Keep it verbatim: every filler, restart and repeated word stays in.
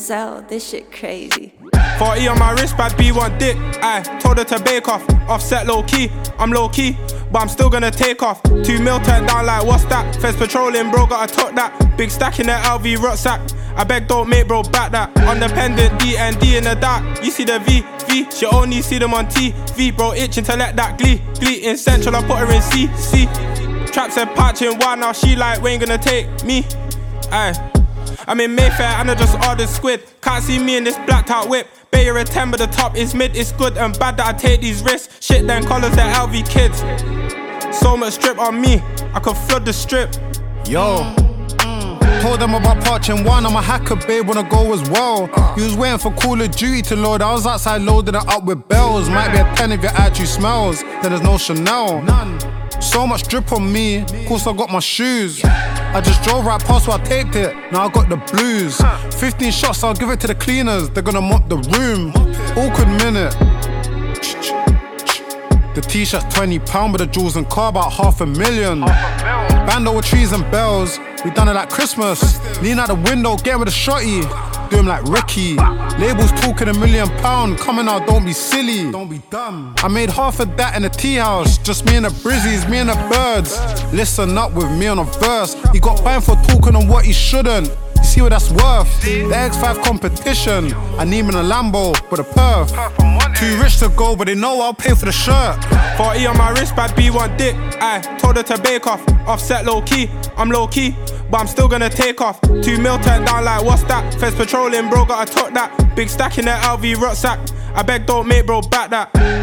Cell, this shit crazy. forty on my wrist, bad B want dick. I told her to bake off, offset low key. I'm low key, but I'm still gonna take off. Two mil turned down like what's that? Feds patrolling, bro, gotta tuck that. Big stack in the L V rucksack. I beg don't make bro back that. Independent D and D in the dark. You see the V, V, she only see them on T V. Bro itching to let that glee. Glee in central, I put her in C, C. Trap said patching one, now she like, we ain't gonna take me. Aye. I'm in Mayfair and I just ordered squid. Can't see me in this blacked out whip. Bayer a ten but the top is mid. It's good and bad that I take these risks. Shit then colours the L V kids. So much strip on me, I could flood the strip. Yo, told them about parching one. I'm a hacker, babe, wanna go as well. You was waiting for Call of Duty to load. I was outside loading it up with bells. Might be a ten if your attitude smells. Then there's no Chanel. So much drip on me, course I got my shoes. I just drove right past where I taped it, now I got the blues. Fifteen shots, I'll give it to the cleaners. They're gonna mop the room. Awkward minute. The t-shirt's twenty pound, but the jewels and car about half a million. Bando with trees and bells, we done it like Christmas. Lean out the window, get with a shotty. Do him like Ricky. Labels talking a million pound. Coming out, don't be silly. Don't be dumb. I made half of that in the tea house. Just me and the Brizzies, me and the birds. Listen up with me on a verse. He got banned for talking on what he shouldn't. You see what that's worth? The X five competition. I need me in a Lambo with a perf. Too rich to go, but they know I'll pay for the shirt. forty on my wrist, bad B want dick. I told her to bake off, offset low key. I'm low key, but I'm still gonna take off. Two mil turned down like what's that? Feds patrolling, bro, gotta tuck that. Big stack in the L V rucksack. I beg don't make bro back that.